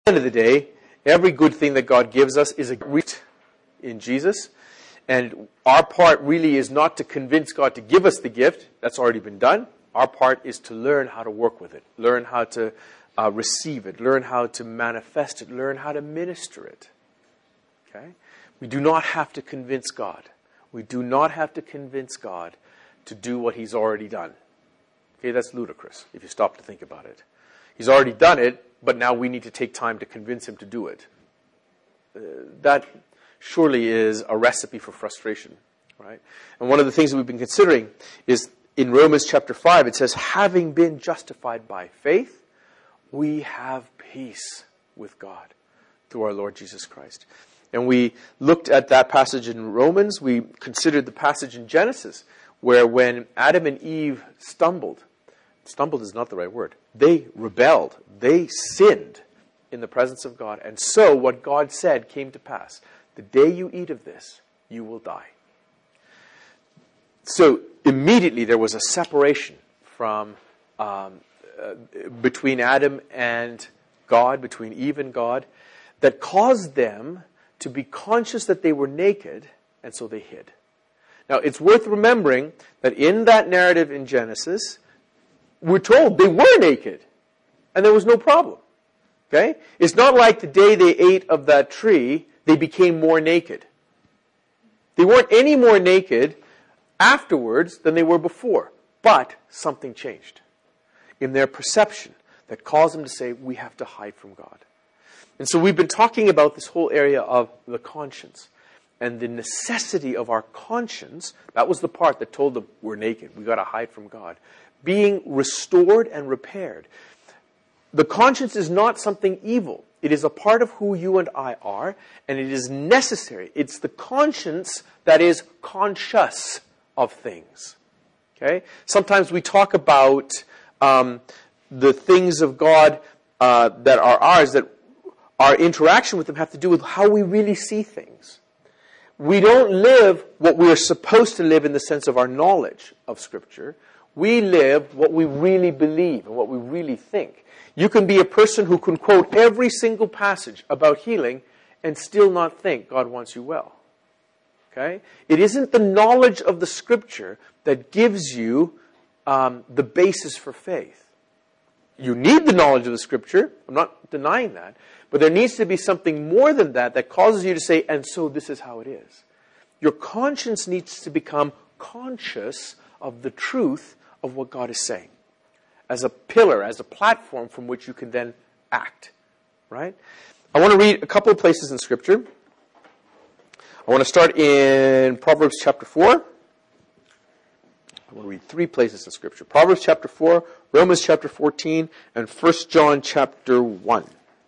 end of the day, every good thing that God gives us is a gift in Jesus. And our part really is not to convince God to give us the gift. That's already been done. Our part is to learn how to work with it, learn how to receive it, learn how to manifest it, learn how to minister it. Okay? We do not have to convince God. We do not have to convince God to do what He's already done. Okay, that's ludicrous if you stop to think about it. He's already done it, but now we need to take time to convince Him to do it. That surely is a recipe for frustration, right? And one of the things that we've been considering is in Romans chapter 5, it says, having been justified by faith, we have peace with God through our Lord Jesus Christ. And we looked at that passage in Romans. We considered the passage in Genesis where when Adam and Eve stumbled is not the right word, they rebelled, they sinned in the presence of God. And so what God said came to pass. The day you eat of this, you will die. So immediately there was a separation from between Adam and God, between Eve and God, that caused them to be conscious that they were naked, and so they hid. Now, it's worth remembering that in that narrative in Genesis, we're told they were naked, and there was no problem. Okay? It's not like the day they ate of that tree, they became more naked. They weren't any more naked afterwards than they were before, but something changed in their perception that caused them to say, we have to hide from God. And so we've been talking about this whole area of the conscience and the necessity of our conscience. That was the part that told them we're naked. We've got to hide from God. Being restored and repaired. The conscience is not something evil. It is a part of who you and I are, and it is necessary. It's the conscience that is conscious of things. Okay? Sometimes we talk about the things of God that are ours, that our interaction with them have to do with how we really see things. We don't live what we are supposed to live in the sense of our knowledge of Scripture. We live what we really believe and what we really think. You can be a person who can quote every single passage about healing and still not think God wants you well. Okay? It isn't the knowledge of the Scripture that gives you the basis for faith. You need the knowledge of the Scripture. I'm not denying that. But there needs to be something more than that that causes you to say, and so this is how it is. Your conscience needs to become conscious of the truth of what God is saying. As a pillar, as a platform from which you can then act. Right? I want to read a couple of places in Scripture. I want to start in Proverbs chapter 4. I want to read 3 places in Scripture. Proverbs chapter 4, Romans chapter 14, and 1 John chapter 1.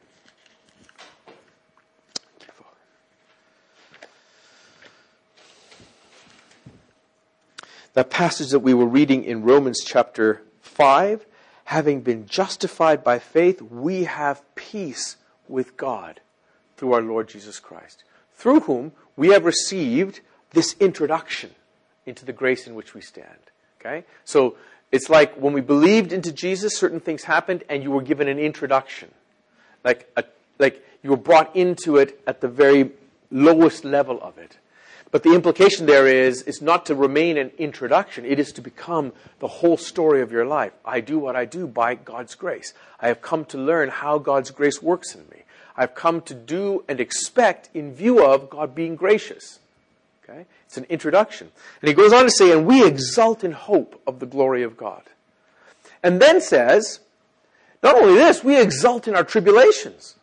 That passage that we were reading in Romans chapter 5, having been justified by faith, we have peace with God through our Lord Jesus Christ, through whom we have received this introduction into the grace in which we stand. Okay? So it's like when we believed into Jesus, certain things happened and you were given an introduction. Like you were brought into it at the very lowest level of it. But the implication there is not to remain an introduction. It is to become the whole story of your life. I do what I do by God's grace. I have come to learn how God's grace works in me. I've come to do and expect in view of God being gracious. Okay? It's an introduction. And he goes on to say, and we exult in hope of the glory of God. And then says, not only this, we exult in our tribulations.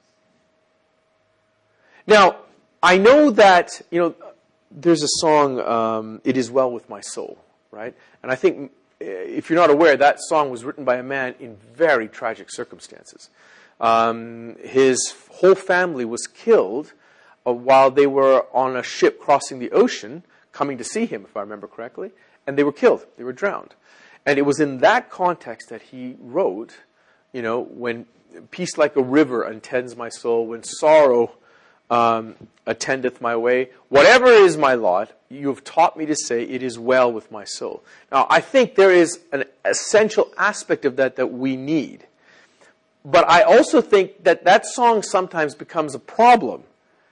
Now, I know that, there's a song, It Is Well With My Soul, right? And I think, if you're not aware, that song was written by a man in very tragic circumstances. His whole family was killed while they were on a ship crossing the ocean, coming to see him, if I remember correctly, and they were killed. They were drowned. And it was in that context that he wrote, when peace like a river attends my soul, when sorrow attendeth my way. Whatever is my lot, you have taught me to say, it is well with my soul. Now, I think there is an essential aspect of that we need. But I also think that that song sometimes becomes a problem.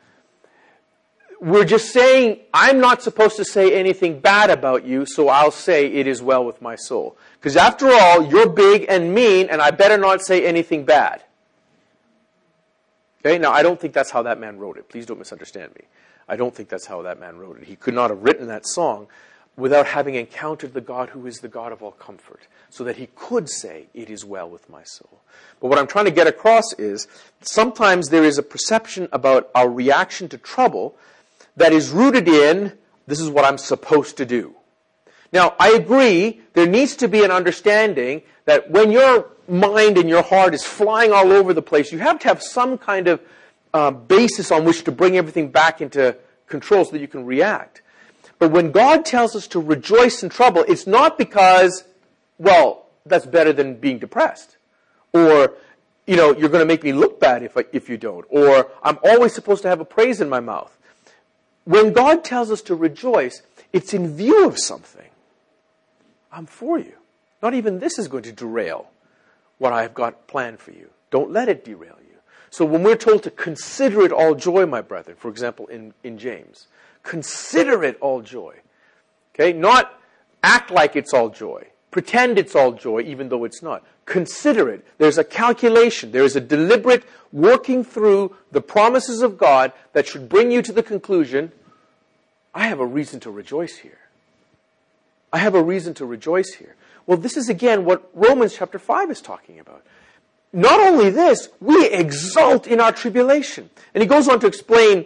We're just saying, I'm not supposed to say anything bad about you, so I'll say it is well with my soul. Because after all, you're big and mean, and I better not say anything bad. Okay, now I don't think that's how that man wrote it. Please don't misunderstand me. I don't think that's how that man wrote it. He could not have written that song without having encountered the God who is the God of all comfort, so that he could say, it is well with my soul. But what I'm trying to get across is, sometimes there is a perception about our reaction to trouble that is rooted in, this is what I'm supposed to do. Now, I agree, there needs to be an understanding that when your mind and your heart is flying all over the place, you have to have some kind of basis on which to bring everything back into control so that you can react. But when God tells us to rejoice in trouble, it's not because, well, that's better than being depressed. Or, you're going to make me look bad if you don't. Or, I'm always supposed to have a praise in my mouth. When God tells us to rejoice, it's in view of something. I'm for you. Not even this is going to derail what I've got planned for you. Don't let it derail you. So when we're told to consider it all joy, my brethren, for example, in James, consider it all joy. Okay? Not act like it's all joy. Pretend it's all joy, even though it's not. Consider it. There's a calculation. There is a deliberate working through the promises of God that should bring you to the conclusion, I have a reason to rejoice here. I have a reason to rejoice here. Well, this is again what Romans chapter 5 is talking about. Not only this, we exult in our tribulation. And he goes on to explain,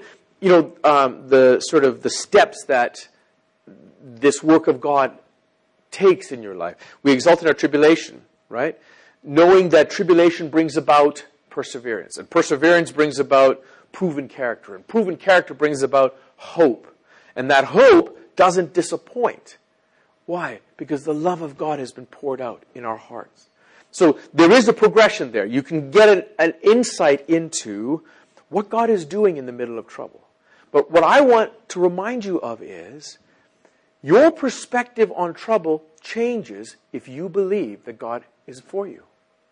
the steps that this work of God takes in your life. We exult in our tribulation, right? Knowing that tribulation brings about perseverance. And perseverance brings about proven character. And proven character brings about hope. And that hope doesn't disappoint. Why? Because the love of God has been poured out in our hearts. So there is a progression there. You can get an insight into what God is doing in the middle of trouble. But what I want to remind you of is, your perspective on trouble changes if you believe that God is for you.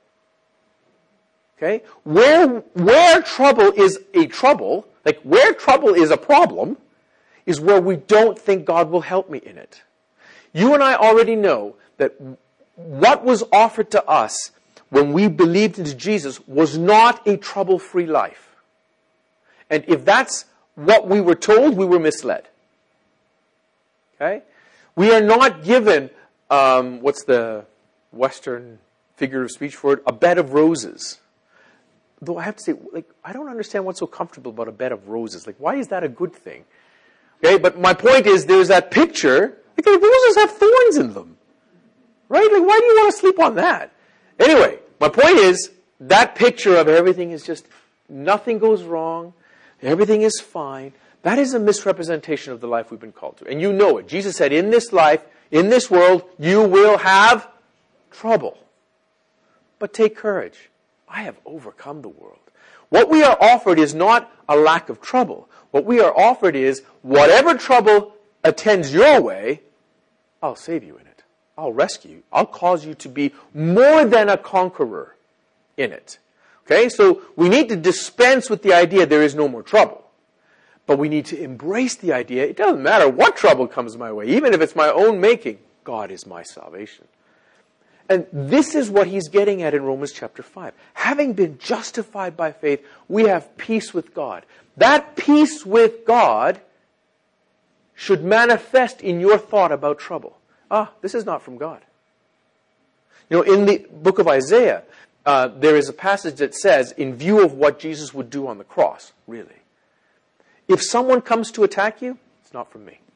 Okay? Where trouble is a trouble, like where trouble is a problem, is where we don't think God will help me in it. You and I already know that what was offered to us when we believed into Jesus was not a trouble-free life. And if that's what we were told, we were misled. Okay? We are not given, what's the Western figure of speech for it? A bed of roses. Though I have to say, I don't understand what's so comfortable about a bed of roses. Why is that a good thing? Okay, but my point is, there's that picture, the roses have thorns in them. Right? Why do you want to sleep on that? Anyway, my point is, that picture of everything is just, nothing goes wrong, everything is fine, that is a misrepresentation of the life we've been called to. And you know it. Jesus said, in this life, in this world, you will have trouble. But take courage. I have overcome the world. What we are offered is not a lack of trouble. What we are offered is, whatever trouble attends your way, I'll save you in it. I'll rescue you. I'll cause you to be more than a conqueror in it. Okay, so we need to dispense with the idea there is no more trouble. But we need to embrace the idea, it doesn't matter what trouble comes my way, even if it's my own making, God is my salvation. And this is what he's getting at in Romans chapter 5. Having been justified by faith, we have peace with God. That peace with God should manifest in your thought about trouble. This is not from God. In the book of Isaiah, there is a passage that says, in view of what Jesus would do on the cross, really, if someone comes to attack you, it's not from me,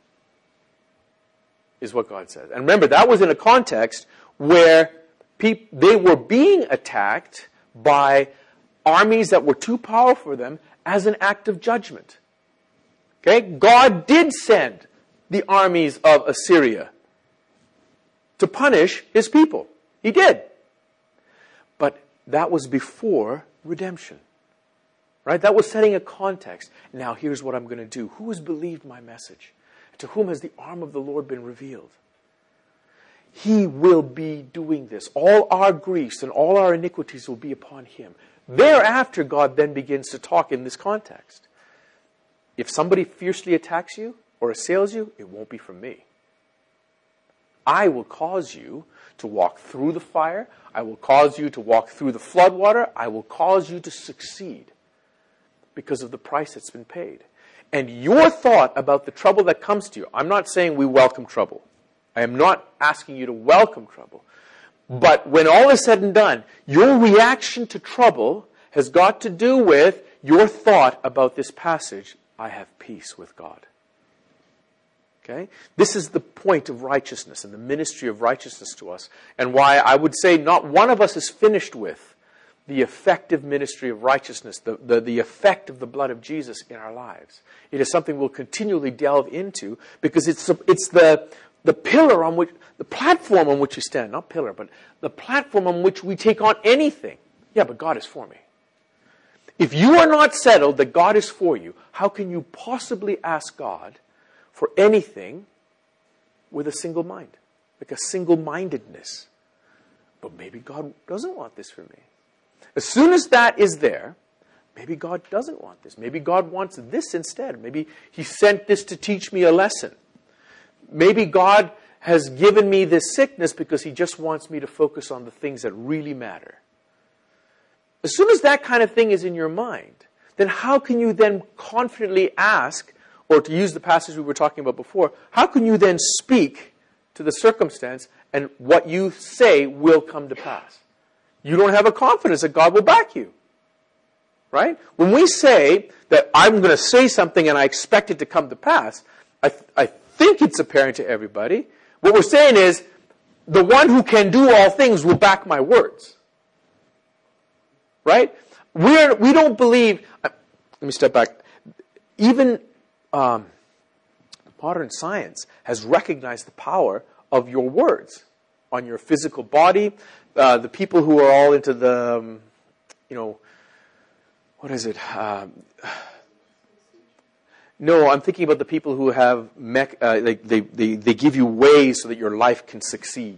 is what God says. And remember, that was in a context where they were being attacked by armies that were too powerful for them as an act of judgment. Okay? God did send the armies of Assyria to punish his people. He did. But that was before redemption. Right? That was setting a context. Now here's what I'm going to do. Who has believed my message? To whom has the arm of the Lord been revealed? He will be doing this. All our griefs and all our iniquities will be upon him. Thereafter, God then begins to talk in this context. If somebody fiercely attacks you or assails you, it won't be from me. I will cause you to walk through the fire. I will cause you to walk through the floodwater. I will cause you to succeed because of the price that's been paid. And your thought about the trouble that comes to you, I'm not saying we welcome trouble. I am not asking you to welcome trouble. But when all is said and done, your reaction to trouble has got to do with your thought about this passage, I have peace with God. Okay? This is the point of righteousness and the ministry of righteousness to us, and why I would say not one of us is finished with the effective ministry of righteousness, the effect of the blood of Jesus in our lives. It is something we'll continually delve into because it's the pillar on which, the platform on which we stand, not pillar, but the platform on which we take on anything. Yeah, but God is for me. If you are not settled that God is for you, how can you possibly ask God for anything with a single mind? Like a single-mindedness. But maybe God doesn't want this for me. As soon as that is there, maybe God doesn't want this. Maybe God wants this instead. Maybe he sent this to teach me a lesson. Maybe God has given me this sickness because he just wants me to focus on the things that really matter. As soon as that kind of thing is in your mind, then how can you then confidently ask, or to use the passage we were talking about before, how can you then speak to the circumstance and what you say will come to pass? You don't have a confidence that God will back you. Right? When we say that I'm going to say something and I expect it to come to pass, I think it's apparent to everybody. What we're saying is, the one who can do all things will back my words. Right? We don't believe, let me step back. Even modern science has recognized the power of your words on your physical body. The people who are all into the, what is it? No, I'm thinking about the people who have they give you ways so that your life can succeed.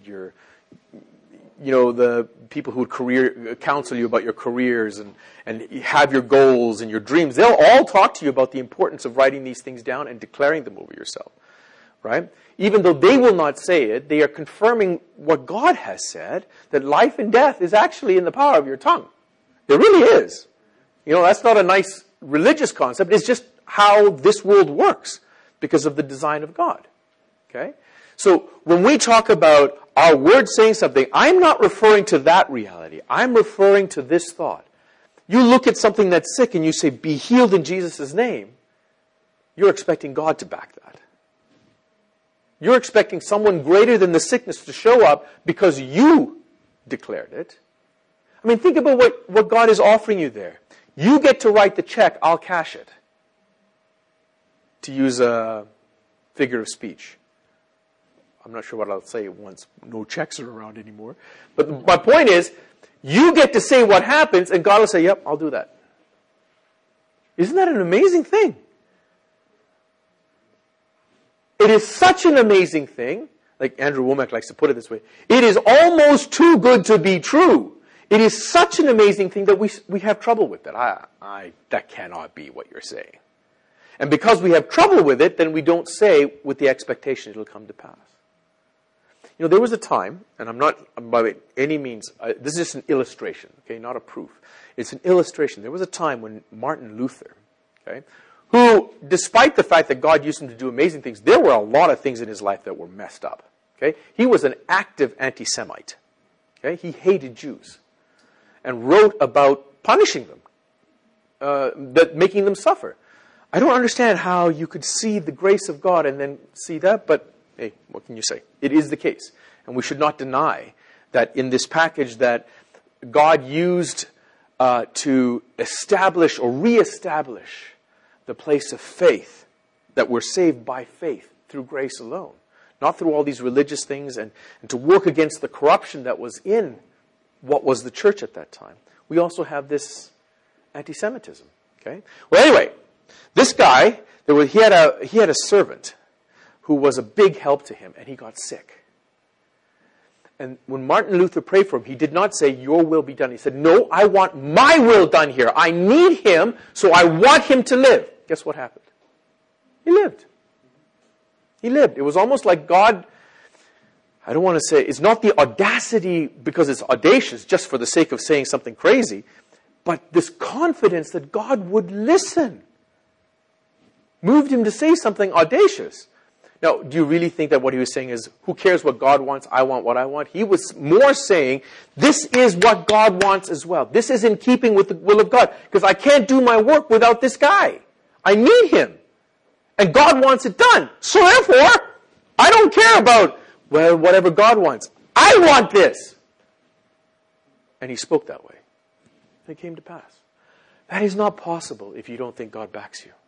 The people who would counsel you about your careers and have your goals and your dreams. They'll all talk to you about the importance of writing these things down and declaring them over yourself. Right? Even though they will not say it, they are confirming what God has said, that life and death is actually in the power of your tongue. It really is. That's not a nice religious concept. It's just how this world works because of the design of God. Okay? So when we talk about our word saying something, I'm not referring to that reality. I'm referring to this thought. You look at something that's sick and you say, be healed in Jesus' name. You're expecting God to back that. You're expecting someone greater than the sickness to show up because you declared it. I mean, think about what God is offering you there. You get to write the check, I'll cash it. To use a figure of speech. I'm not sure what I'll say once no checks are around anymore. But my point is, you get to say what happens, and God will say, yep, I'll do that. Isn't that an amazing thing? It is such an amazing thing, like Andrew Womack likes to put it this way, it is almost too good to be true. It is such an amazing thing that we have trouble with that. That cannot be what you're saying. And because we have trouble with it, then we don't say with the expectation it'll come to pass. There was a time, and I'm not by any means, this is just an illustration, okay, not a proof. It's an illustration. There was a time when Martin Luther, okay, who, despite the fact that God used him to do amazing things, there were a lot of things in his life that were messed up. Okay? He was an active anti-Semite. Okay? He hated Jews and wrote about punishing them, making them suffer. I don't understand how you could see the grace of God and then see that, but hey, what can you say? It is the case. And we should not deny that in this package that God used to establish or reestablish the place of faith, that we're saved by faith through grace alone, not through all these religious things, and to work against the corruption that was in what was the church at that time. We also have this anti-Semitism. Okay. Well, anyway, this guy, he had a servant who was a big help to him, and he got sick. And when Martin Luther prayed for him, he did not say, your will be done. He said, no, I want my will done here. I need him, so I want him to live. Guess what happened? He lived. He lived. It was almost like God, I don't want to say, it's not the audacity because it's audacious just for the sake of saying something crazy, but this confidence that God would listen moved him to say something audacious. Now, do you really think that what he was saying is, who cares what God wants? I want what I want. He was more saying, this is what God wants as well. This is in keeping with the will of God. Because I can't do my work without this guy. I need him. And God wants it done. So therefore, I don't care about, well, whatever God wants. I want this. And he spoke that way. And it came to pass. That is not possible if you don't think God backs you.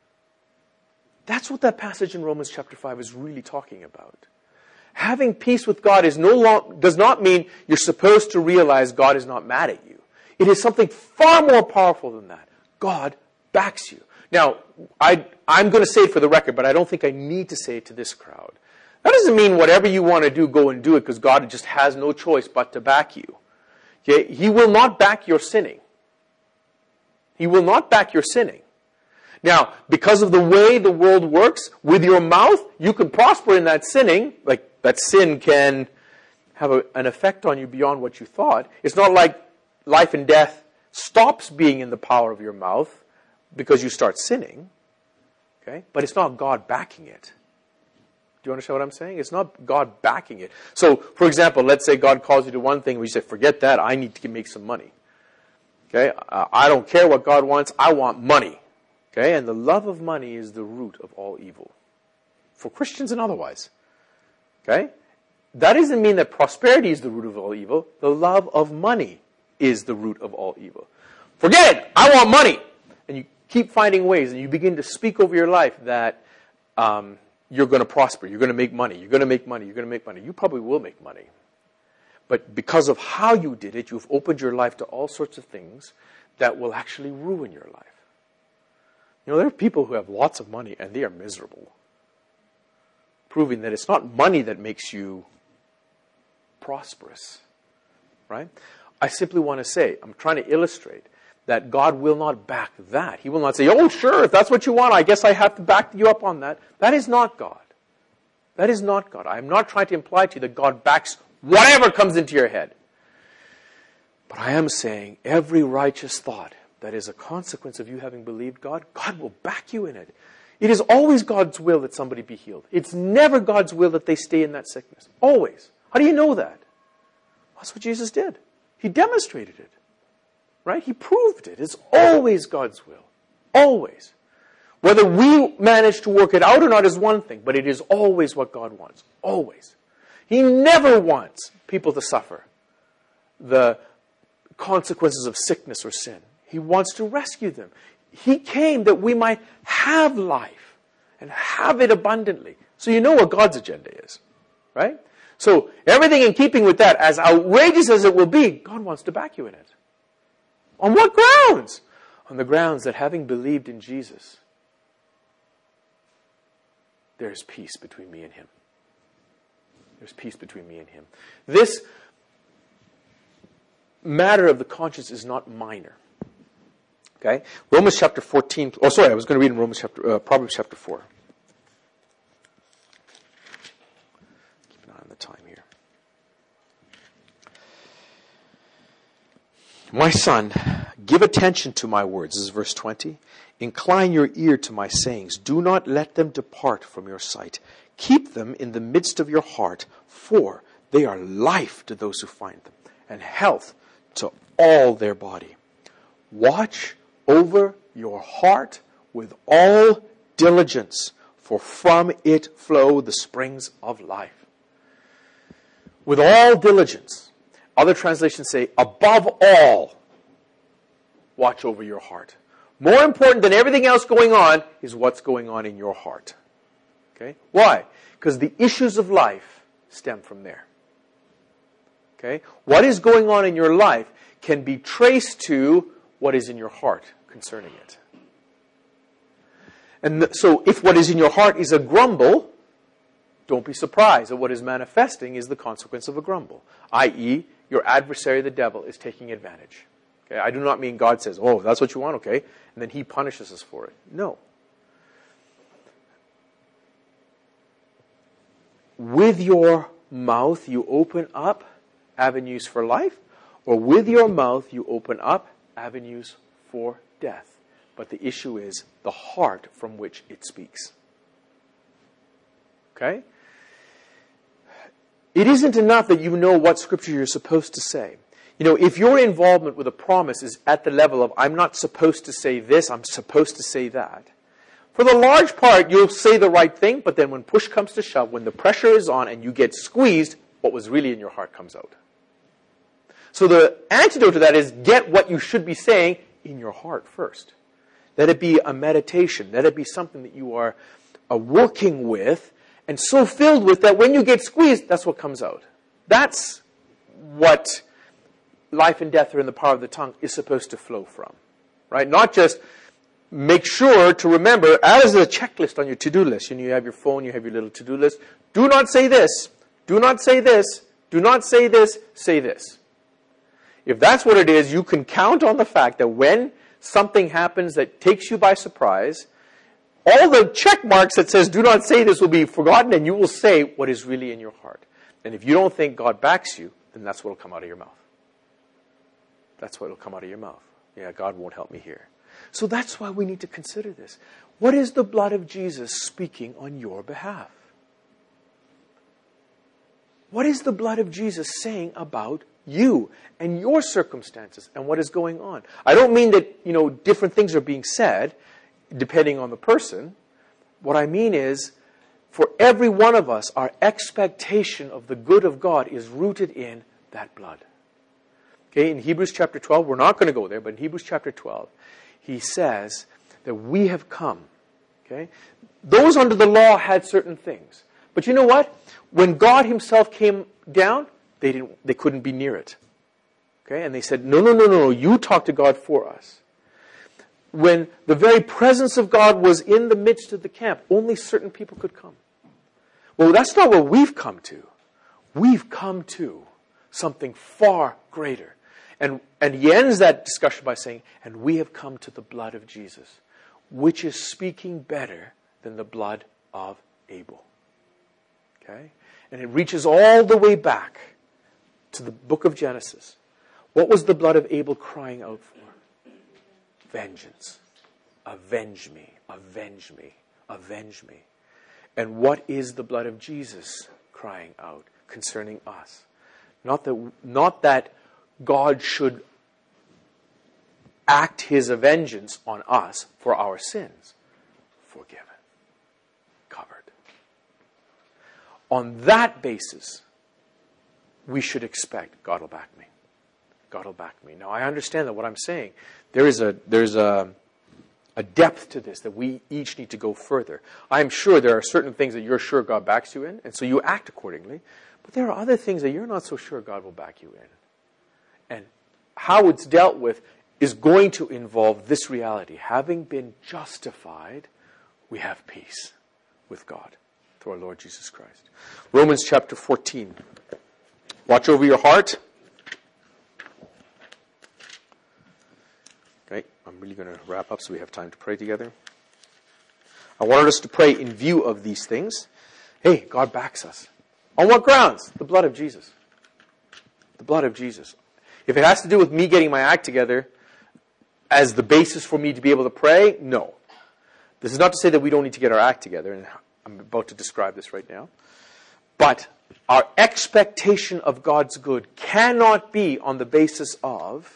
That's what that passage in Romans chapter 5 is really talking about. Having peace with God does not mean you're supposed to realize God is not mad at you. It is something far more powerful than that. God backs you. Now, I'm going to say it for the record, but I don't think I need to say it to this crowd. That doesn't mean whatever you want to do, go and do it, because God just has no choice but to back you. Okay? He will not back your sinning. He will not back your sinning. Now, because of the way the world works, with your mouth, you can prosper in that sinning. Like, that sin can have an effect on you beyond what you thought. It's not like life and death stops being in the power of your mouth because you start sinning. Okay? But it's not God backing it. Do you understand what I'm saying? It's not God backing it. So, for example, let's say God calls you to one thing, and you say, forget that, I need to make some money. Okay? I don't care what God wants, I want money. Okay, and the love of money is the root of all evil. For Christians and otherwise. Okay? That doesn't mean that prosperity is the root of all evil. The love of money is the root of all evil. Forget it! I want money! And you keep finding ways, and you begin to speak over your life that you're going to prosper, you're going to make money, you're going to make money, you're going to make money. You probably will make money. But because of how you did it, you've opened your life to all sorts of things that will actually ruin your life. You know, there are people who have lots of money and they are miserable. Proving that it's not money that makes you prosperous. Right? I simply want to say, I'm trying to illustrate that God will not back that. He will not say, oh, sure, if that's what you want, I guess I have to back you up on that. That is not God. That is not God. I'm not trying to imply to you that God backs whatever comes into your head. But I am saying every righteous thought that is a consequence of you having believed God, God will back you in it. It is always God's will that somebody be healed. It's never God's will that they stay in that sickness. Always. How do you know that? That's what Jesus did. He demonstrated it. Right? He proved it. It's always God's will. Always. Whether we manage to work it out or not is one thing, but it is always what God wants. Always. He never wants people to suffer the consequences of sickness or sin. He wants to rescue them. He came that we might have life and have it abundantly. So you know what God's agenda is, right? So everything in keeping with that, as outrageous as it will be, God wants to back you in it. On what grounds? On the grounds that having believed in Jesus, there is peace between me and him. There's peace between me and him. This matter of the conscience is not minor. Okay? Romans chapter 14. Oh, sorry, I was going to read in Proverbs chapter 4. Keep an eye on the time here. My son, give attention to my words. This is verse 20. Incline your ear to my sayings. Do not let them depart from your sight. Keep them in the midst of your heart, for they are life to those who find them, and health to all their body. Watch over your heart with all diligence, for from it flow the springs of life. With all diligence. Other translations say, above all, watch over your heart. More important than everything else going on is what's going on in your heart. Okay? Why? Because the issues of life stem from there. Okay? What is going on in your life can be traced to what is in your heart concerning it. And so if what is in your heart is a grumble, don't be surprised that what is manifesting is the consequence of a grumble, i.e., your adversary, the devil, is taking advantage. Okay? I do not mean God says, oh, that's what you want, okay, and then he punishes us for it. No. With your mouth, you open up avenues for life, or with your mouth, you open up avenues for death. But the issue is the heart from which it speaks. Okay? It isn't enough that you know what scripture you're supposed to say. You know, if your involvement with a promise is at the level of, I'm not supposed to say this, I'm supposed to say that, for the large part, you'll say the right thing, but then when push comes to shove, when the pressure is on and you get squeezed, what was really in your heart comes out. So the antidote to that is get what you should be saying in your heart first. Let it be a meditation. Let it be something that you are working with and so filled with that when you get squeezed, that's what comes out. That's what life and death are in the power of the tongue is supposed to flow from. Right? Not just make sure to remember, as a checklist on your to-do list, you have your phone, you have your little to-do list, do not say this, do not say this, do not say this, say this. If that's what it is, you can count on the fact that when something happens that takes you by surprise, all the check marks that says do not say this will be forgotten and you will say what is really in your heart. And if you don't think God backs you, then that's what will come out of your mouth. That's what will come out of your mouth. Yeah, God won't help me here. So that's why we need to consider this. What is the blood of Jesus speaking on your behalf? What is the blood of Jesus saying about you and your circumstances and what is going on? I don't mean that, different things are being said depending on the person. What I mean is, for every one of us, our expectation of the good of God is rooted in that blood. Okay, in Hebrews chapter 12, we're not going to go there, but in Hebrews chapter 12, he says that we have come. Okay? Those under the law had certain things. But you know what? When God himself came down, they couldn't be near it. Okay? And they said, no, you talk to God for us. When the very presence of God was in the midst of the camp, only certain people could come. Well, that's not what we've come to. We've come to something far greater. And he ends that discussion by saying, and we have come to the blood of Jesus, which is speaking better than the blood of Abel. Okay? And it reaches all the way back to the book of Genesis. What was the blood of Abel crying out for? Vengeance. Avenge me, avenge me, avenge me. And what is the blood of Jesus crying out concerning us? Not that God should act his vengeance on us for our sins. Forgiven. Covered. On that basis, we should expect God will back me. God will back me. Now, I understand that what I'm saying, there's a depth to this that we each need to go further. I'm sure there are certain things that you're sure God backs you in, and so you act accordingly. But there are other things that you're not so sure God will back you in. And how it's dealt with is going to involve this reality. Having been justified, we have peace with God through our Lord Jesus Christ. Romans chapter 14. Watch over your heart. Okay, I'm really going to wrap up so we have time to pray together. I wanted us to pray in view of these things. Hey, God backs us. On what grounds? The blood of Jesus. The blood of Jesus. If it has to do with me getting my act together as the basis for me to be able to pray, no. This is not to say that we don't need to get our act together, and I'm about to describe this right now. But our expectation of God's good cannot be on the basis of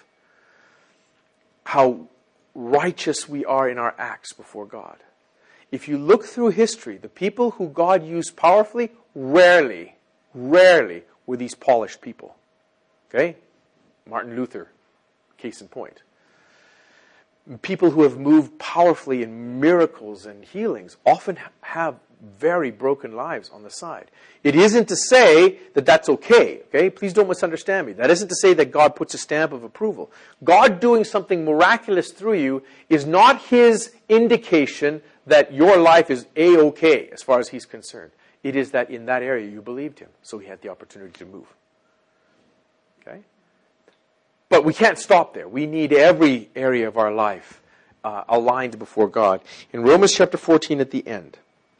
how righteous we are in our acts before God. If you look through history, the people who God used powerfully, rarely were these polished people. Okay? Martin Luther, case in point. People who have moved powerfully in miracles and healings often have very broken lives on the side. It isn't to say that that's okay. Okay? Please don't misunderstand me. That isn't to say that God puts a stamp of approval. God doing something miraculous through you is not his indication that your life is A-okay as far as he's concerned. It is that in that area you believed him, so he had the opportunity to move. Okay? But we can't stop there. We need every area of our life aligned before God. In Romans chapter 14 at the end,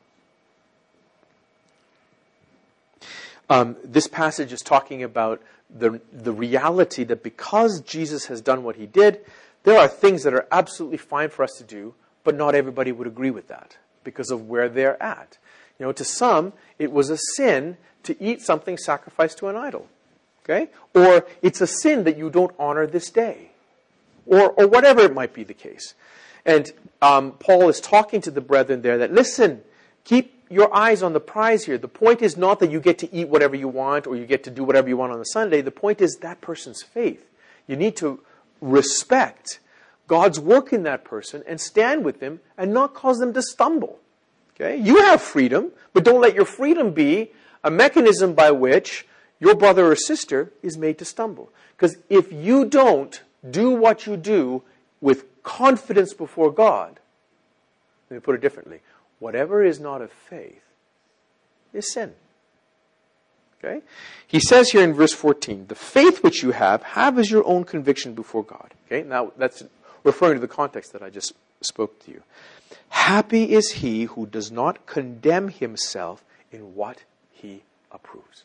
this passage is talking about the reality that because Jesus has done what he did, there are things that are absolutely fine for us to do, but not everybody would agree with that because of where they're at. You know, to some, it was a sin to eat something sacrificed to an idol. Okay? Or it's a sin that you don't honor this day. Or whatever it might be the case. And Paul is talking to the brethren there that, listen, keep your eyes on the prize here. The point is not that you get to eat whatever you want or you get to do whatever you want on a Sunday. The point is that person's faith. You need to respect God's work in that person and stand with them and not cause them to stumble. Okay? You have freedom, but don't let your freedom be a mechanism by which your brother or sister is made to stumble. Because if you don't do what you do with confidence before God, let me put it differently, whatever is not of faith is sin. Okay? He says here in verse 14, the faith which you have as your own conviction before God. Okay? Now, that's referring to the context that I just spoke to you. Happy is he who does not condemn himself in what he approves.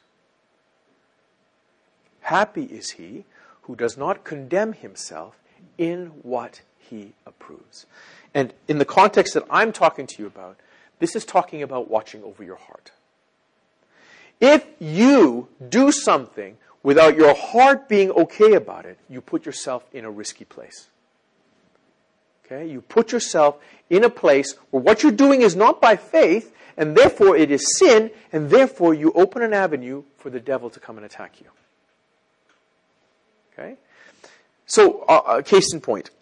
Happy is he who does not condemn himself in what he approves. And in the context that I'm talking to you about, this is talking about watching over your heart. If you do something without your heart being okay about it, you put yourself in a risky place. Okay? You put yourself in a place where what you're doing is not by faith, and therefore it is sin, and therefore you open an avenue for the devil to come and attack you. Okay? So, case in point.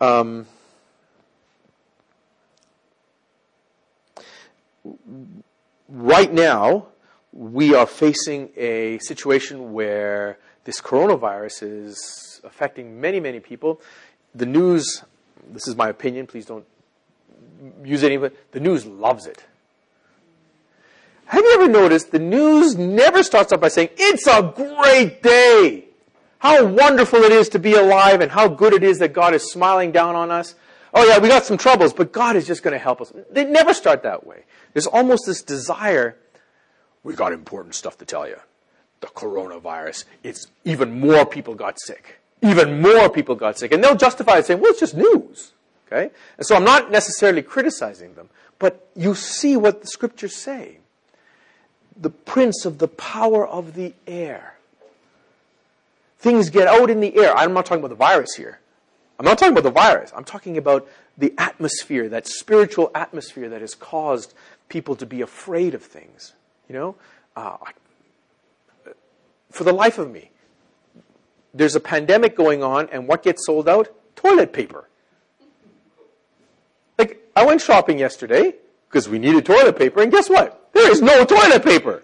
Right now, we are facing a situation where this coronavirus is affecting many, many people. The news, this is my opinion, please don't use any of it, the news loves it. Have you ever noticed the news never starts off by saying, it's a great day. How wonderful it is to be alive and how good it is that God is smiling down on us. Oh yeah, we got some troubles, but God is just going to help us. They never start that way. There's almost this desire, we got important stuff to tell you. The coronavirus, it's even more people got sick. Even more people got sick. And they'll justify it saying, well, it's just news. Okay? And so I'm not necessarily criticizing them, but you see what the scriptures say. The prince of the power of the air. Things get out in the air. I'm not talking about the virus here. I'm not talking about the virus. I'm talking about the atmosphere, that spiritual atmosphere that has caused people to be afraid of things. You know? For the life of me, there's a pandemic going on, and what gets sold out? Toilet paper. Like, I went shopping yesterday because we needed toilet paper, and guess what? There is no toilet paper.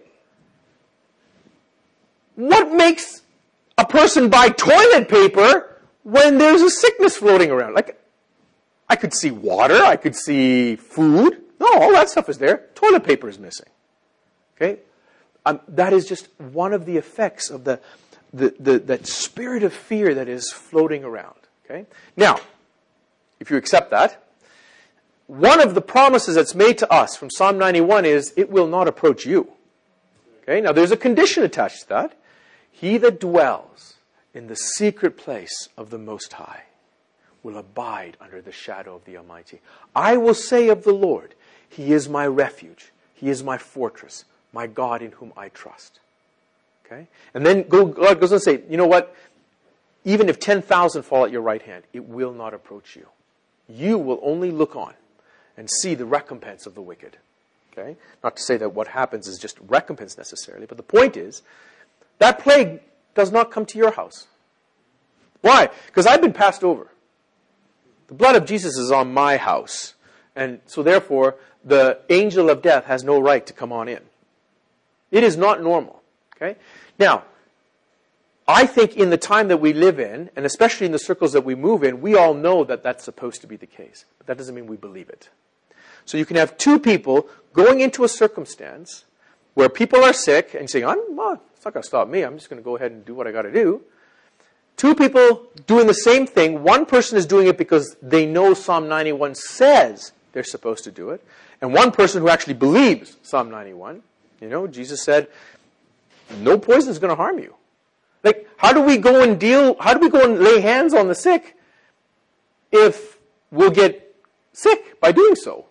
What makes a person buy toilet paper when there's a sickness floating around? Like, I could see water, I could see food. No, all that stuff is there. Toilet paper is missing. Okay? That is just one of the effects of that spirit of fear that is floating around. Okay? Now, if you accept that, one of the promises that's made to us from Psalm 91 is, it will not approach you. Okay? Now, there's a condition attached to that. He that dwells in the secret place of the Most High will abide under the shadow of the Almighty. I will say of the Lord, He is my refuge. He is my fortress, my God in whom I trust. Okay? And then God goes on to say, you know what? Even if 10,000 fall at your right hand, it will not approach you. You will only look on and see the recompense of the wicked. Okay? Not to say that what happens is just recompense necessarily, but the point is, that plague does not come to your house. Why? Because I've been passed over. The blood of Jesus is on my house. And so therefore, the angel of death has no right to come on in. It is not normal. Okay? Now, I think in the time that we live in, and especially in the circles that we move in, we all know that that's supposed to be the case. But that doesn't mean we believe it. So you can have two people going into a circumstance where people are sick and saying, well, it's not going to stop me. I'm just going to go ahead and do what I got to do. Two people doing the same thing. One person is doing it because they know Psalm 91 says they're supposed to do it. And one person who actually believes Psalm 91. Jesus said, no poison is going to harm you. Like, how do we go and lay hands on the sick if we'll get sick by doing so?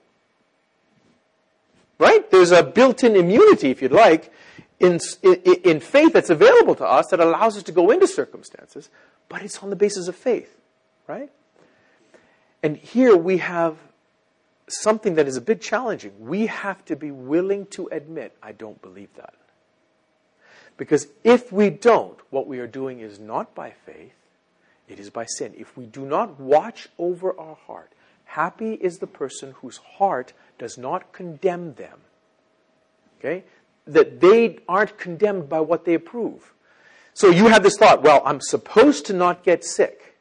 Right? There's a built-in immunity, if you'd like, in faith that's available to us that allows us to go into circumstances, but it's on the basis of faith, right? And here we have something that is a bit challenging. We have to be willing to admit, I don't believe that. Because if we don't, what we are doing is not by faith, it is by sin. If we do not watch over our heart, happy is the person whose heart does not condemn them. Okay? That they aren't condemned by what they approve. So you have this thought, well, I'm supposed to not get sick.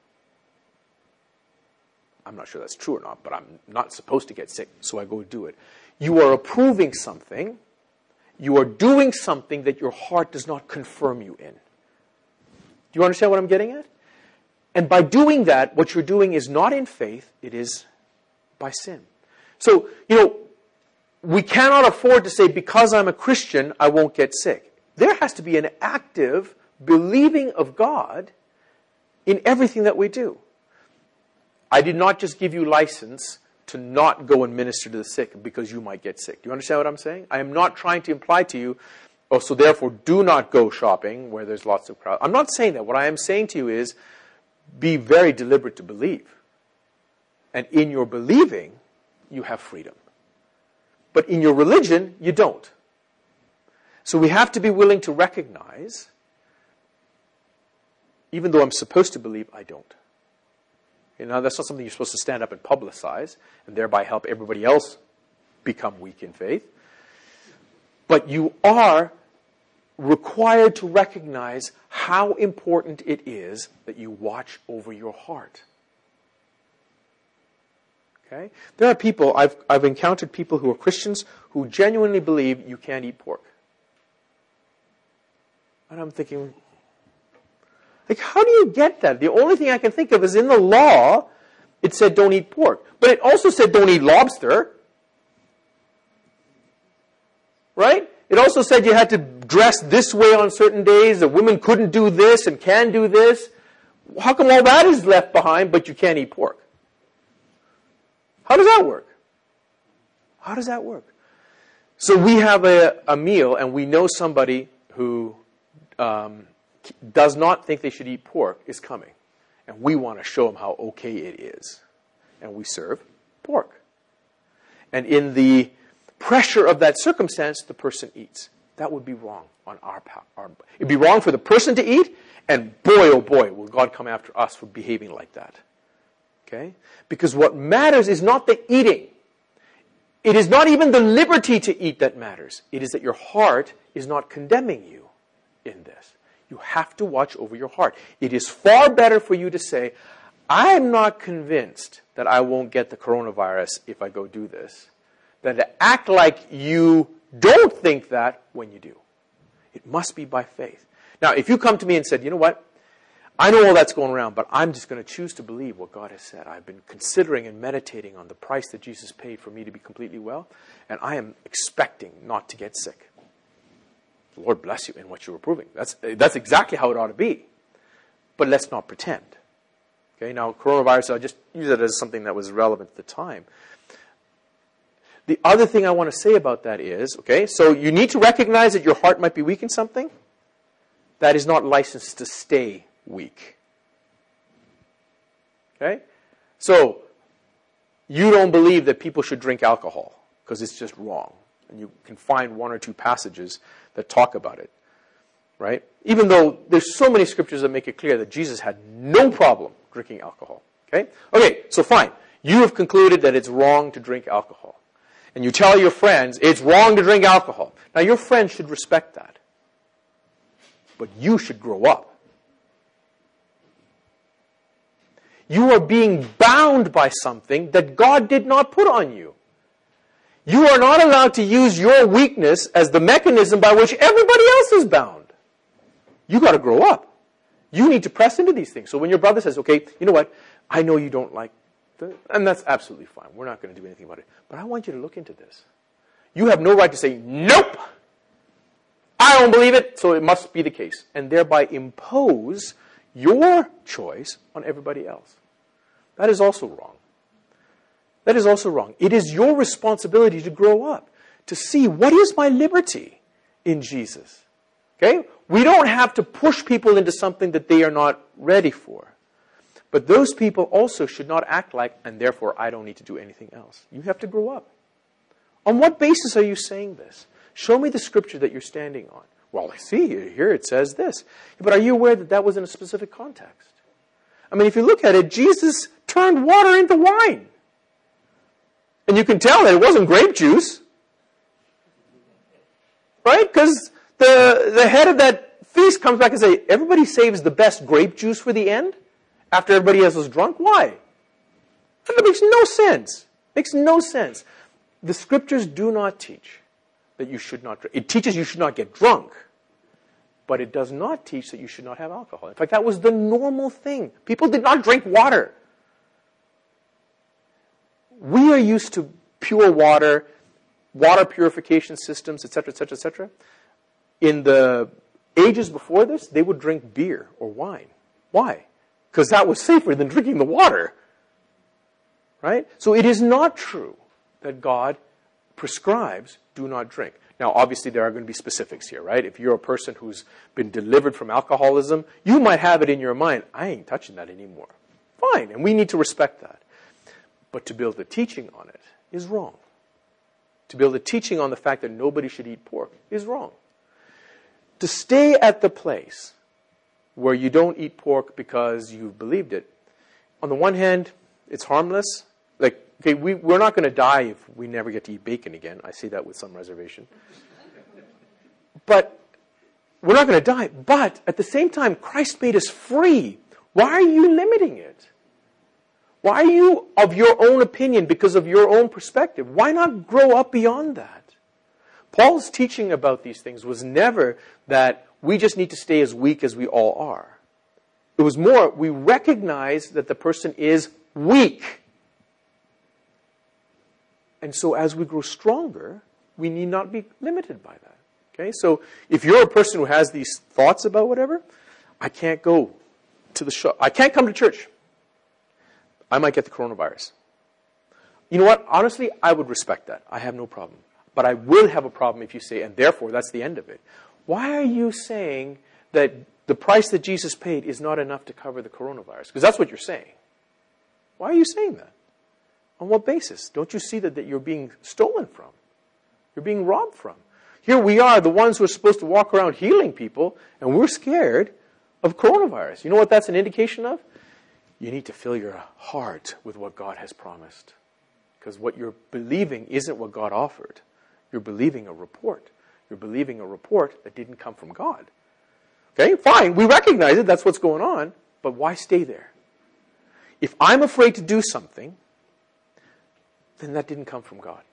I'm not sure that's true or not, but I'm not supposed to get sick, so I go do it. You are approving something. You are doing something that your heart does not confirm you in. Do you understand what I'm getting at? And by doing that, what you're doing is not in faith, it is by sin. So, we cannot afford to say, because I'm a Christian, I won't get sick. There has to be an active believing of God in everything that we do. I did not just give you license to not go and minister to the sick because you might get sick. Do you understand what I'm saying? I am not trying to imply to you, so therefore do not go shopping where there's lots of crowd. I'm not saying that. What I am saying to you is, be very deliberate to believe. And in your believing, you have freedom. But in your religion, you don't. So we have to be willing to recognize, even though I'm supposed to believe, I don't. That's not something you're supposed to stand up and publicize and thereby help everybody else become weak in faith. But you are required to recognize how important it is that you watch over your heart. Okay? There are people, I've encountered people who are Christians who genuinely believe you can't eat pork. And I'm thinking, how do you get that? The only thing I can think of is in the law, it said don't eat pork. But it also said don't eat lobster. Right? It also said you had to dress this way on certain days, that women couldn't do this and can do this. How come all that is left behind, but you can't eat pork? How does that work? How does that work? So we have a meal, and we know somebody who does not think they should eat pork is coming. And we want to show them how okay it is. And we serve pork. And in the pressure of that circumstance, the person eats. That would be wrong on our part. It'd be wrong for the person to eat, and boy, oh boy, will God come after us for behaving like that. Okay? Because what matters is not the eating. It is not even the liberty to eat that matters. It is that your heart is not condemning you in this. You have to watch over your heart. It is far better for you to say, I am not convinced that I won't get the coronavirus if I go do this, than to act like you don't think that when you do. It must be by faith. Now, if you come to me and said, you know what, I know all that's going around, but I'm just going to choose to believe what God has said. I've been considering and meditating on the price that Jesus paid for me to be completely well, and I am expecting not to get sick. The Lord bless you in what you're approving. That's exactly how it ought to be. But let's not pretend. Okay, now coronavirus, I'll just use it as something that was relevant at the time. The other thing I want to say about that is, okay, so you need to recognize that your heart might be weak in something. That is not licensed to stay weak. Okay? So, you don't believe that people should drink alcohol because it's just wrong. And you can find one or two passages that talk about it. Right? Even though there's so many scriptures that make it clear that Jesus had no problem drinking alcohol. Okay? Okay, so fine. You have concluded that it's wrong to drink alcohol. And you tell your friends, it's wrong to drink alcohol. Now, your friends should respect that. But you should grow up. You are being bound by something that God did not put on you. You are not allowed to use your weakness as the mechanism by which everybody else is bound. You got to grow up. You need to press into these things. So when your brother says, okay, you know what? I know you don't like this, and that's absolutely fine. We're not going to do anything about it. But I want you to look into this. You have no right to say, nope, I don't believe it, so it must be the case. And thereby impose your choice on everybody else. That is also wrong. That is also wrong. It is your responsibility to grow up, to see what is my liberty in Jesus. Okay? We don't have to push people into something that they are not ready for. But those people also should not act like, and therefore I don't need to do anything else. You have to grow up. On what basis are you saying this? Show me the scripture that you're standing on. Well, I see here it says this. But are you aware that that was in a specific context? I mean, if you look at it, Jesus turned water into wine. And you can tell that it wasn't grape juice. Right? Because the head of that feast comes back and says, everybody saves the best grape juice for the end after everybody else is drunk. Why? That makes no sense. Makes no sense. The scriptures do not teach that you should not drink. It teaches you should not get drunk. But it does not teach that you should not have alcohol. In fact, that was the normal thing. People did not drink water. We are used to pure water, water purification systems, etc., etc., etc. In the ages before this, they would drink beer or wine. Why? Because that was safer than drinking the water. Right? So it is not true that God prescribes do not drink. Now, obviously, there are going to be specifics here, right? If you're a person who's been delivered from alcoholism, you might have it in your mind, I ain't touching that anymore. Fine, and we need to respect that. But to build a teaching on it is wrong. To build a teaching on the fact that nobody should eat pork is wrong. To stay at the place where you don't eat pork because you've believed it, on the one hand, it's harmless. Like, okay, we're not going to die if we never get to eat bacon again. I say that with some reservation. But we're not going to die. But at the same time, Christ made us free. Why are you limiting it? Why are you of your own opinion because of your own perspective? Why not grow up beyond that? Paul's teaching about these things was never that we just need to stay as weak as we all are. It was more, we recognize that the person is weak. And so as we grow stronger, we need not be limited by that. Okay? So if you're a person who has these thoughts about whatever, I can't go to the show. I can't come to church. I might get the coronavirus. You know what? Honestly, I would respect that. I have no problem. But I will have a problem if you say, and therefore, that's the end of it. Why are you saying that the price that Jesus paid is not enough to cover the coronavirus? Because that's what you're saying. Why are you saying that? On what basis? Don't you see that you're being stolen from? You're being robbed from. Here we are, the ones who are supposed to walk around healing people, and we're scared of coronavirus. You know what that's an indication of? You need to fill your heart with what God has promised. Because what you're believing isn't what God offered. You're believing a report. You're believing a report that didn't come from God. Okay, fine, we recognize it, that's what's going on, but why stay there? If I'm afraid to do something, then that didn't come from God.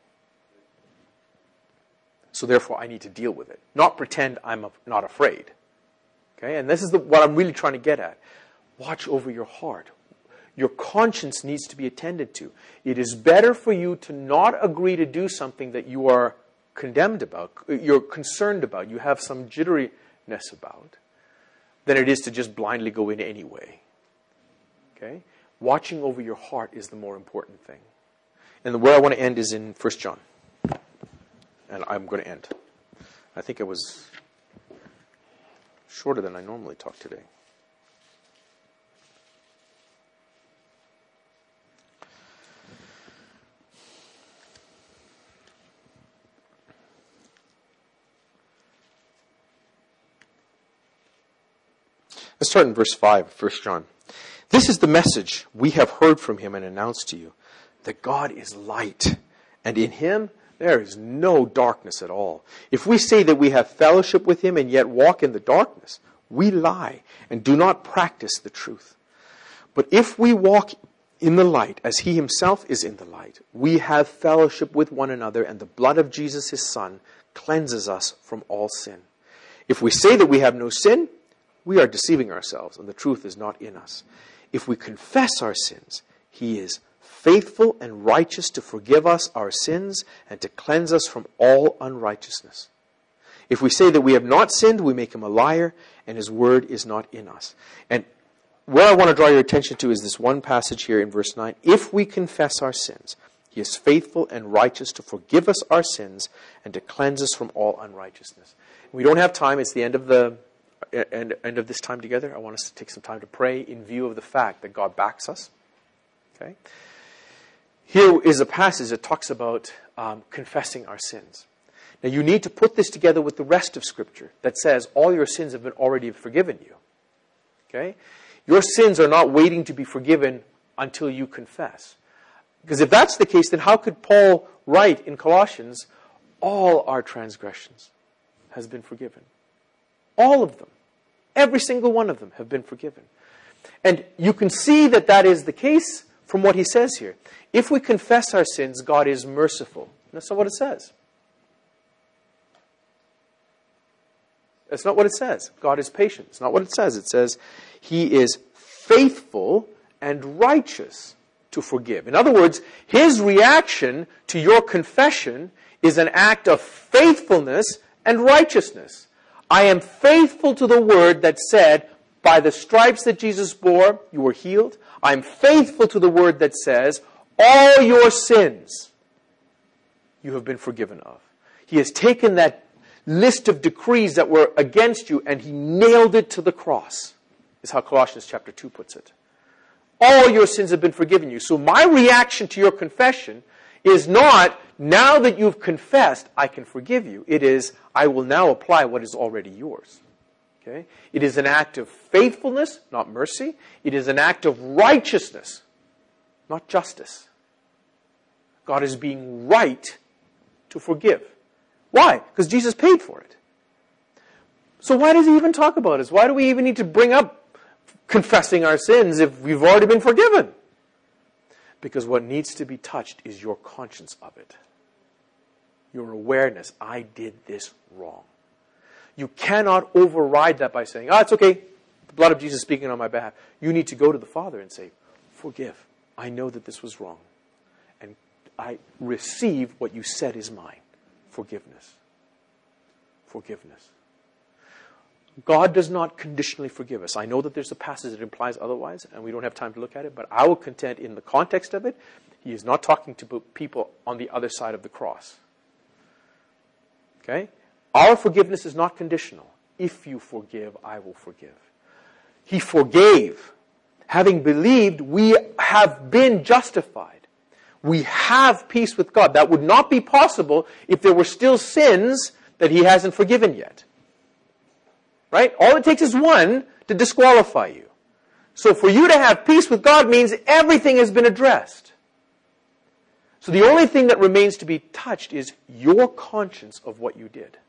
So therefore, I need to deal with it. Not pretend I'm not afraid. Okay, and this is what I'm really trying to get at. Watch over your heart. Your conscience needs to be attended to. It is better for you to not agree to do something that you are condemned about, you're concerned about, you have some jitteriness about, than it is to just blindly go in anyway. Okay? Watching over your heart is the more important thing. And where I want to end is in 1 John. And I'm going to end. I think it was shorter than I normally talk today. Let's start in verse 5 of 1 John. This is the message we have heard from him and announced to you, that God is light, and in him there is no darkness at all. If we say that we have fellowship with him and yet walk in the darkness, we lie and do not practice the truth. But if we walk in the light, as he himself is in the light, we have fellowship with one another, and the blood of Jesus, his Son, cleanses us from all sin. If we say that we have no sin, we are deceiving ourselves, and the truth is not in us. If we confess our sins, he is faithful and righteous to forgive us our sins and to cleanse us from all unrighteousness. If we say that we have not sinned, we make him a liar, and his word is not in us. And where I want to draw your attention to is this one passage here in verse 9. If we confess our sins, he is faithful and righteous to forgive us our sins and to cleanse us from all unrighteousness. We don't have time. It's the end of this time together. I want us to take some time to pray in view of the fact that God backs us. Okay? Here is a passage that talks about confessing our sins. Now you need to put this together with the rest of Scripture that says all your sins have been already forgiven you. Okay? Your sins are not waiting to be forgiven until you confess. Because if that's the case, then how could Paul write in Colossians, all our transgressions has been forgiven? All of them. Every single one of them have been forgiven. And you can see that that is the case from what he says here. If we confess our sins, God is merciful. That's not what it says. That's not what it says. God is patient. It's not what it says. It says he is faithful and righteous to forgive. In other words, his reaction to your confession is an act of faithfulness and righteousness. I am faithful to the word that said, by the stripes that Jesus bore, you were healed. I am faithful to the word that says, all your sins you have been forgiven of. He has taken that list of decrees that were against you and he nailed it to the cross, is how Colossians chapter 2 puts it. All your sins have been forgiven you. So my reaction to your confession is not, now that you've confessed, I can forgive you. It is, I will now apply what is already yours. Okay? It is an act of faithfulness, not mercy. It is an act of righteousness, not justice. God is being right to forgive. Why? Because Jesus paid for it. So why does he even talk about this? Why do we even need to bring up confessing our sins if we've already been forgiven? Because what needs to be touched is your conscience of it. Your awareness, I did this wrong. You cannot override that by saying, it's okay, the blood of Jesus is speaking on my behalf. You need to go to the Father and say, forgive. I know that this was wrong. And I receive what you said is mine. Forgiveness. Forgiveness. God does not conditionally forgive us. I know that there's a passage that implies otherwise, and we don't have time to look at it, but I will contend in the context of it, he is not talking to people on the other side of the cross. Okay? Our forgiveness is not conditional. If you forgive, I will forgive. He forgave. Having believed, we have been justified. We have peace with God. That would not be possible if there were still sins that he hasn't forgiven yet. Right? All it takes is one to disqualify you. So for you to have peace with God means everything has been addressed. So the only thing that remains to be touched is your conscience of what you did.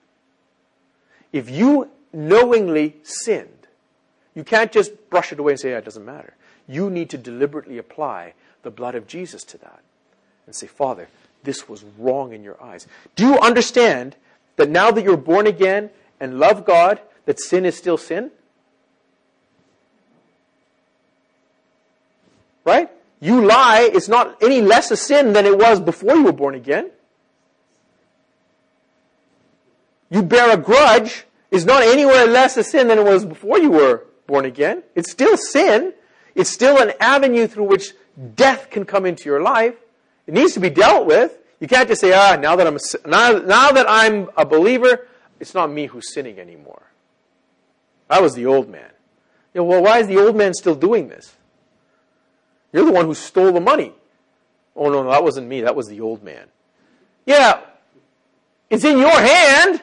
If you knowingly sinned, you can't just brush it away and say, it doesn't matter. You need to deliberately apply the blood of Jesus to that and say, Father, this was wrong in your eyes. Do you understand that now that you're born again and love God, that sin is still sin? Right? You lie, it's not any less a sin than it was before you were born again. You bear a grudge is not anywhere less a sin than it was before you were born again. It's still sin. It's still an avenue through which death can come into your life. It needs to be dealt with. You can't just say, now that I'm a believer, it's not me who's sinning anymore. That was the old man. Well, why is the old man still doing this? You're the one who stole the money. Oh, no, that wasn't me. That was the old man. Yeah, it's in your hand.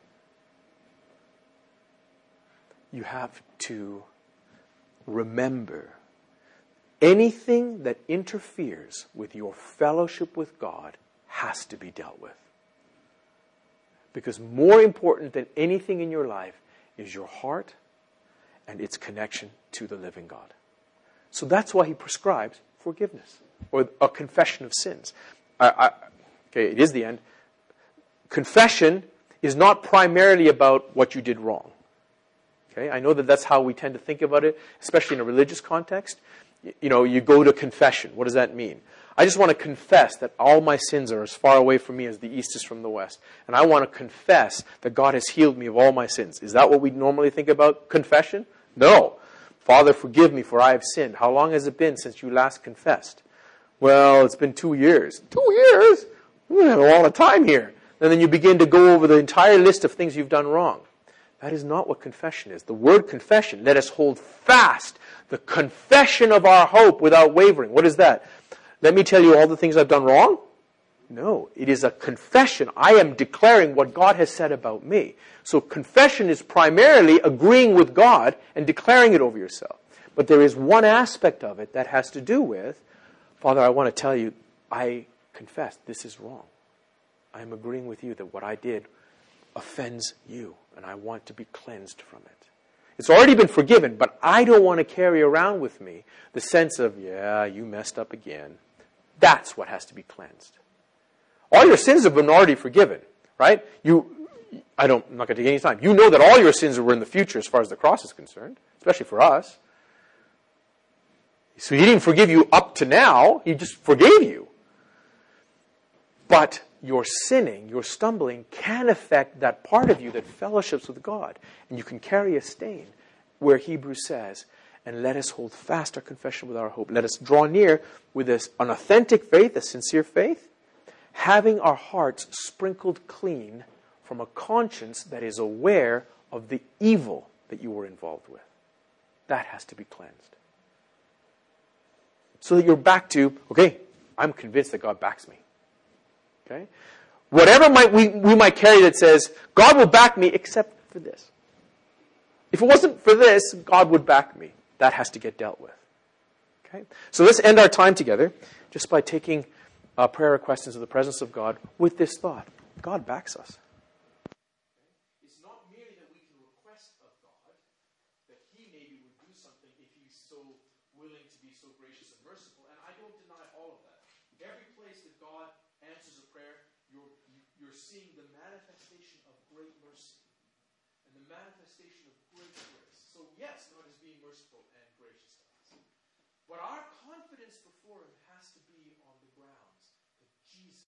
You have to remember anything that interferes with your fellowship with God has to be dealt with. Because more important than anything in your life is your heart and its connection to the living God. So that's why he prescribes forgiveness or a confession of sins. Okay, it is the end. Confession is not primarily about what you did wrong. Okay, I know that that's how we tend to think about it, especially in a religious context. You go to confession. What does that mean? I just want to confess that all my sins are as far away from me as the east is from the west. And I want to confess that God has healed me of all my sins. Is that what we normally think about confession? No. Father, forgive me, for I have sinned. How long has it been since you last confessed? Well, it's been 2 years. 2 years? We have a lot of time here. And then you begin to go over the entire list of things you've done wrong. That is not what confession is. The word confession, let us hold fast the confession of our hope without wavering. What is that? Let me tell you all the things I've done wrong? No, it is a confession. I am declaring what God has said about me. So confession is primarily agreeing with God and declaring it over yourself. But there is one aspect of it that has to do with, Father, I want to tell you, I confess this is wrong. I am agreeing with you that what I did offends you, and I want to be cleansed from it. It's already been forgiven, but I don't want to carry around with me the sense of, yeah, you messed up again. That's what has to be cleansed. All your sins have been already forgiven, right? I'm not going to take any time. You know that all your sins were in the future as far as the cross is concerned, especially for us. So He didn't forgive you up to now. He just forgave you. But your sinning, your stumbling can affect that part of you that fellowships with God. And you can carry a stain where Hebrews says, and let us hold fast our confession with our hope. Let us draw near with an authentic faith, a sincere faith, having our hearts sprinkled clean from a conscience that is aware of the evil that you were involved with. That has to be cleansed. So that you're back to, okay, I'm convinced that God backs me. Okay? Whatever we might carry that says, God will back me except for this. If it wasn't for this, God would back me. That has to get dealt with. Okay? So let's end our time together just by taking prayer requests into the presence of God with this thought. God backs us. It's not merely that we can request of God that He maybe would do something if He's so willing to be so gracious and merciful. And I don't deny all of that. Every place that God answers a prayer, you're seeing the manifestation of great mercy and the manifestation of great grace. So yes, God is being merciful and gracious to us. But our confidence before Him has to be on the grounds that Jesus